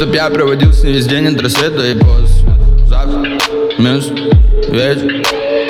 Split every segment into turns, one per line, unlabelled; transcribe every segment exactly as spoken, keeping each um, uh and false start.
чтоб я проводил с ней весь день от рассвета и после. Завтра, минус, вечер,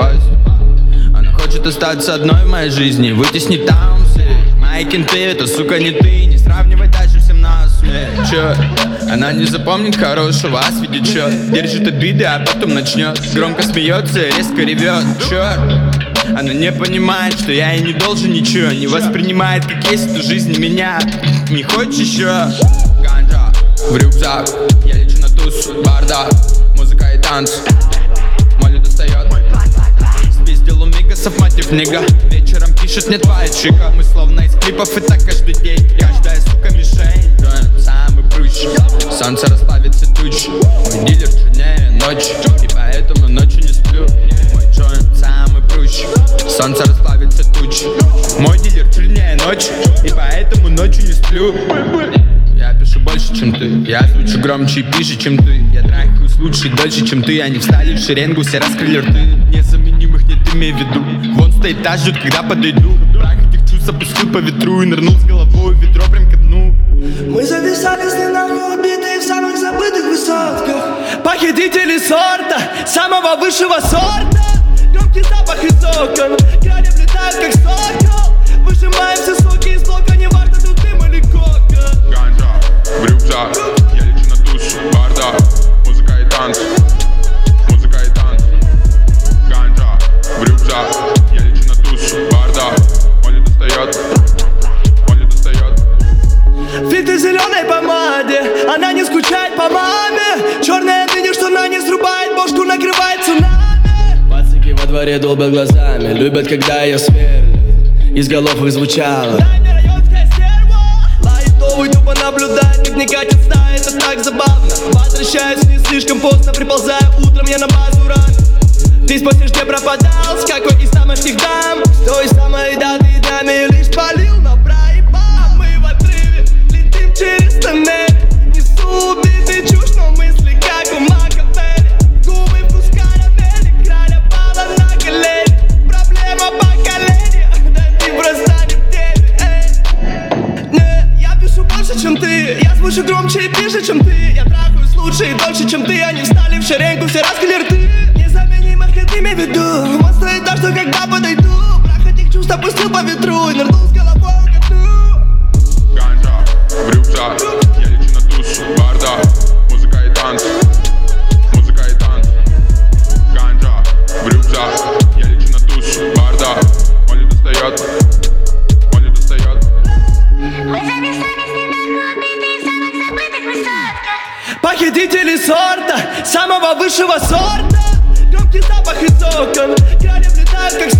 поезд. Она хочет остаться одной в моей жизни, вытеснить там все мои кенты, это, сука, не ты. Не сравнивай дальше всем нас, мне, чё? Она не запомнит хорошего, а видит, чё? Держит обиды, а потом начнет. Громко смеется и резко ревет, чёрт. Она не понимает, что я ей не должен ничего. Не воспринимает, как есть эту жизнь меня. Не хочешь еще? Ганджа в рюкзак, я лечу на тусу, бардак, музыка и танцы. Молли достает. Спиздил у мигасов мотив книга. Вечером пишет мне твоя чика. Мы словно из клипов и так каждый день. Каждая, сука, мишень. Самый прыщ. Солнце расплавится тучи. Мой дилер чернее ночи, и поэтому ночью не сплю. Мой джойнт самый прыщ. Солнце расплавится тучи. Мой дилер чернее ночи, и поэтому ночью не сплю. Я пишу больше, чем ты. Я звучу громче и пише, чем ты. Я трахаюсь лучше и дольше, чем ты. Они встали в шеренгу, все раскрыли рты. Незаменимых нет, имей в виду. Вон стоит та, ждет, когда подойду. Прах этих чувств опустил по ветру и нырнул с головой в ведро прям ко дну.
Мы зависали с ней нахуй, убитые в самых забытых высотках. Похитители сорта, самого высшего сорта. Громкий запах из окон, крали влетают как сокол. Выжимаем все соки из блока, не важно, тут дым или кока.
Ганджа в рюкзак, я лечу на тусу, бардак, музыка и танцы. Музыка и танцы. Ганджа в рюкзак, я лечу на тусу, бардак. Молли достает, Молли достает.
Фильтр зеленой помаде, она не скучает по маме. Черная дыня, что на не срубает бошку, накрывает цунами. Пацаки во дворе долбят глазами, любят, когда ее сверлят. Из голов их звучало: дай мне районская стерва. Лайтовый тупо наблюдает, как не катит стая, это так забавно. Возвращаюсь не слишком поздно, приползаю утром я на базу рано. Ты спросишь, где пропадал, с какой из тамошних дам? С той самой даты даме лишь полил на проеба. А мы в отрыве летим через тоннель. Несу убитый чушь, но мысли как у Макавелли. Губы вкус карамели, краля пала на колени. Проблема поколения, да ты просто не в теме, эй. Не, я пишу больше, чем ты. Я звучу громче и пише, чем ты. Я трахаюсь лучше и дольше, чем ты. Они встали в шеренгу, все раскрыли рты. Незаменимых нет, имей в виду. Он стоит так, что когда подойду, прах этих чувств опустил по ветру и нырнул с головой ко дну.
Ганджа в рюкзак, я лечу на тусу, бардак, музыка и танцы. Музыка и танцы. Ганджа в рюкзак, я лечу на тусу, бардак. Молли достает, Молли достает.
Мы зависали с ней нахуй, убитые в самых забытых высотках.
Похитители сорта, самого высшего сорта. Громкий запах из окон, крали влетают как